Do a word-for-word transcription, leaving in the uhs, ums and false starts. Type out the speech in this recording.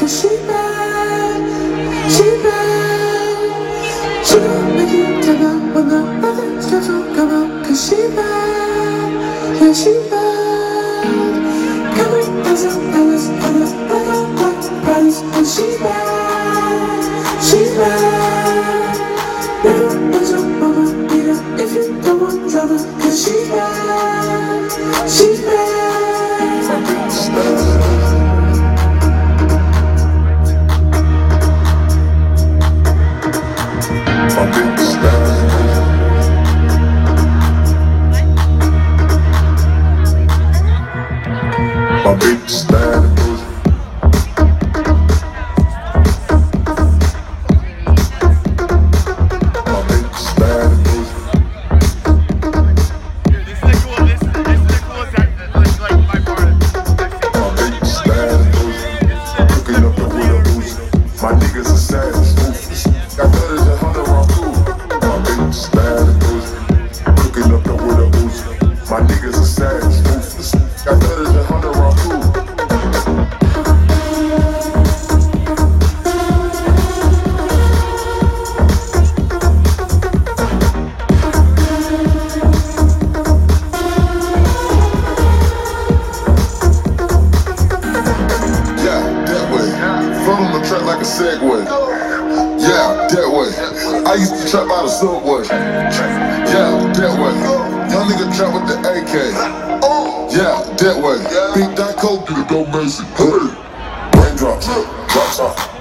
cause she bad, she bad. She gon' make you tap out when the other stuff don't come out, cause she bad, yeah she bad. Couple thousand dollars on the black black bodies, and she bad, she bad. Never let your mama beat her if you don't want drama, cause she bad, she bad. My bitch bad. My bitch bad. This is the cool, this is, this is the coolest act, like, like my part. My bitch bad. Cooking up the with a boost. My niggas are savage, ruthless. Got thudders and hundred round cool. My bitch bad. Cooking up the with a boost. My niggas are savage, ruthless. Got thudders and hundred round cool. Track like a Segway. Yeah, that way. I used to trap by the subway. Yeah, that way. Young nigga trap with the A K. Yeah, that way. Big Dyke, get it, go Macy. Hey. Raindrops, drop top.